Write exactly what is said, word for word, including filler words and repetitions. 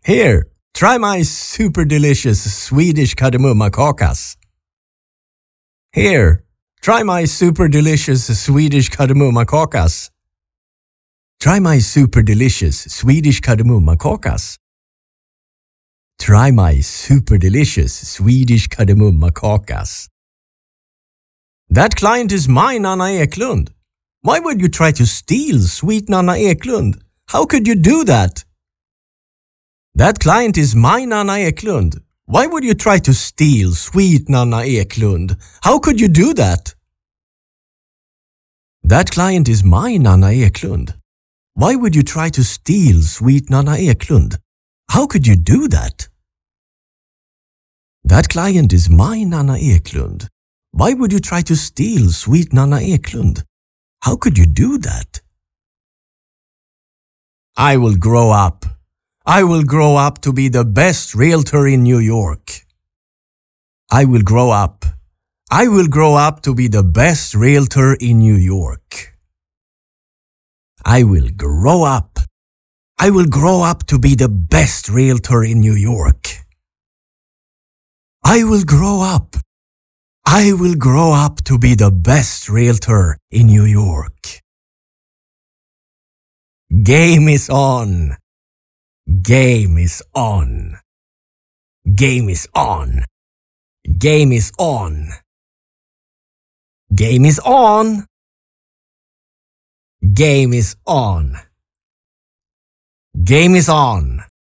Here, try my super delicious Swedish kardemumma-kakas. Here, try my super delicious Swedish kardemumma-kakas. Try my super delicious Swedish kardemumma-kakas. Try my super delicious Swedish kardemumma-kakas. That client is mine, Anna Eklund. Why would you try to steal sweet Nanna Eklund? How could you do that? That client is mine, Anna Eklund. Why would you try to steal sweet Nanna Eklund? How could you do that? That client is mine, Anna Eklund. Why would you try to steal sweet Nanna Eklund? How could you do that? That client is mine, Anna Eklund. Why would you try to steal sweet Nanna Eklund? How could you do that? I will grow up. I will grow up to be the best realtor in New York. I will grow up. I will grow up to be the best realtor in New York. I will grow up. I will grow up to be the best realtor in New York. I will grow up. I will grow up to be the best realtor in New York. Game is on. Game is on. Game is on. Game is on. Game is on. Game is on. Game is on.